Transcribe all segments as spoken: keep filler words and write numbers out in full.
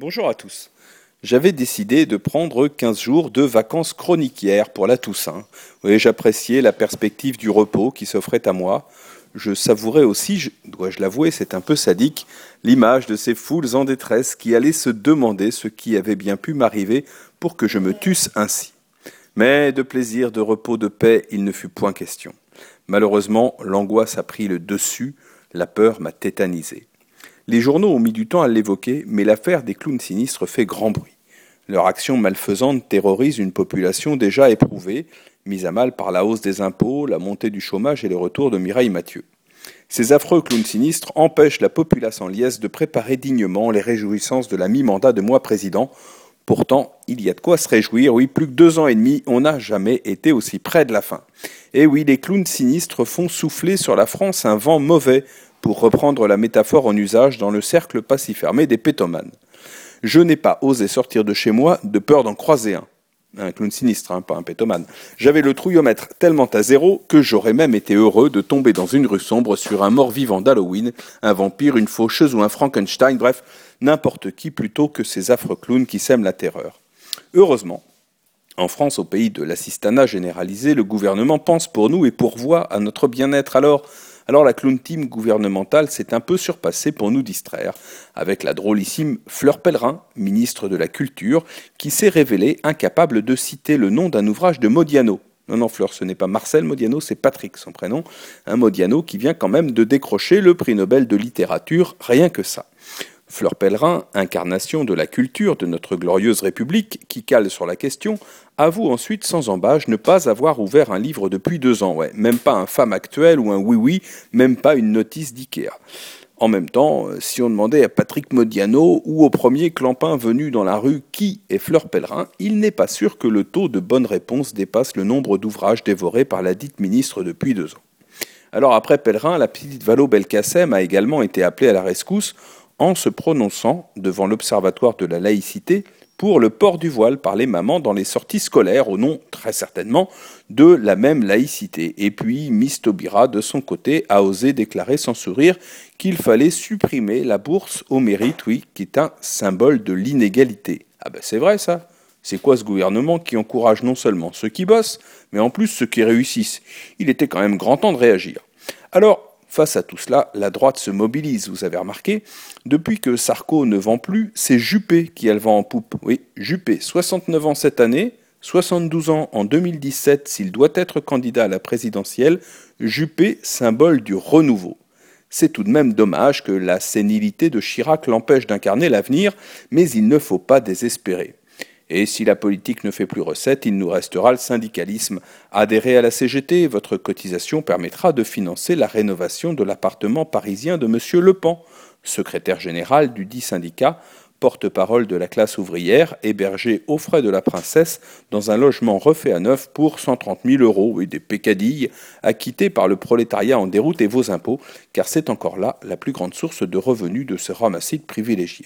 Bonjour à tous. J'avais décidé de prendre quinze jours de vacances chroniquières pour la Toussaint. Oui, j'appréciais la perspective du repos qui s'offrait à moi. Je savourais aussi, je- dois-je l'avouer, c'est un peu sadique, l'image de ces foules en détresse qui allaient se demander ce qui avait bien pu m'arriver pour que je me tusse ainsi. Mais de plaisir, de repos, de paix, il ne fut point question. Malheureusement, l'angoisse a pris le dessus, la peur m'a tétanisé. Les journaux ont mis du temps à l'évoquer, mais l'affaire des clowns sinistres fait grand bruit. Leur action malfaisante terrorise une population déjà éprouvée, mise à mal par la hausse des impôts, la montée du chômage et le retour de Mireille Mathieu. Ces affreux clowns sinistres empêchent la populace en liesse de préparer dignement les réjouissances de la mi-mandat de moi président. Pourtant, il y a de quoi se réjouir. Oui, plus que deux ans et demi, on n'a jamais été aussi près de la fin. Et oui, les clowns sinistres font souffler sur la France un vent mauvais, pour reprendre la métaphore en usage dans le cercle pas si fermé des pétomanes. Je n'ai pas osé sortir de chez moi de peur d'en croiser un. Un clown sinistre, hein, pas un pétomane. J'avais le trouillomètre tellement à zéro que j'aurais même été heureux de tomber dans une rue sombre sur un mort-vivant d'Halloween, un vampire, une faucheuse ou un Frankenstein, bref, n'importe qui plutôt que ces affreux clowns qui sèment la terreur. Heureusement, en France, au pays de l'assistanat généralisé, le gouvernement pense pour nous et pourvoit à notre bien-être. Alors, alors la clown team gouvernementale s'est un peu surpassée pour nous distraire, avec la drôlissime Fleur Pellerin, ministre de la Culture, qui s'est révélée incapable de citer le nom d'un ouvrage de Modiano. Non, non, Fleur, ce n'est pas Marcel Modiano, c'est Patrick, son prénom. Un Modiano qui vient quand même de décrocher le prix Nobel de littérature, rien que ça. Fleur Pellerin, incarnation de la culture de notre glorieuse République, qui cale sur la question, avoue ensuite sans embâche ne pas avoir ouvert un livre depuis deux ans. Ouais, même pas un Femme actuelle ou un Oui-Oui, même pas une notice d'Ikea. En même temps, si on demandait à Patrick Modiano ou au premier clampin venu dans la rue qui est Fleur Pellerin, il n'est pas sûr que le taux de bonnes réponses dépasse le nombre d'ouvrages dévorés par la dite ministre depuis deux ans. Alors après Pellerin, la petite Valo Belkacem a également été appelée à la rescousse en se prononçant devant l'Observatoire de la laïcité pour le port du voile par les mamans dans les sorties scolaires, au nom, très certainement, de la même laïcité. Et puis, Miss Taubira, de son côté, a osé déclarer sans sourire qu'il fallait supprimer la bourse au mérite, oui, qui est un symbole de l'inégalité. Ah ben c'est vrai ça. C'est quoi ce gouvernement qui encourage non seulement ceux qui bossent, mais en plus ceux qui réussissent? Il était quand même grand temps de réagir. Alors, face à tout cela, la droite se mobilise, vous avez remarqué. Depuis que Sarko ne vend plus, c'est Juppé qui a le vent en poupe. Oui, Juppé, soixante-neuf ans cette année, soixante-douze ans en deux mille dix-sept s'il doit être candidat à la présidentielle. Juppé, symbole du renouveau. C'est tout de même dommage que la sénilité de Chirac l'empêche d'incarner l'avenir, mais il ne faut pas désespérer. Et si la politique ne fait plus recette, il nous restera le syndicalisme. Adhérez à la C G T, votre cotisation permettra de financer la rénovation de l'appartement parisien de Monsieur Lepan, secrétaire général du dit syndicat, porte-parole de la classe ouvrière, hébergé aux frais de la princesse dans un logement refait à neuf pour cent trente mille euros et des pécadilles acquittés par le prolétariat en déroute et vos impôts, car c'est encore là la plus grande source de revenus de ce ramassis de privilégiés.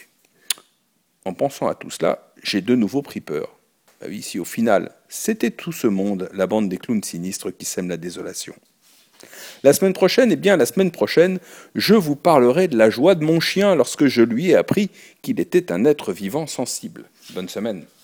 En pensant à tout cela, j'ai de nouveau pris peur. Bah oui, si au final, c'était tout ce monde, la bande des clowns sinistres qui sème la désolation. La semaine prochaine, eh bien la semaine prochaine, je vous parlerai de la joie de mon chien lorsque je lui ai appris qu'il était un être vivant sensible. Bonne semaine.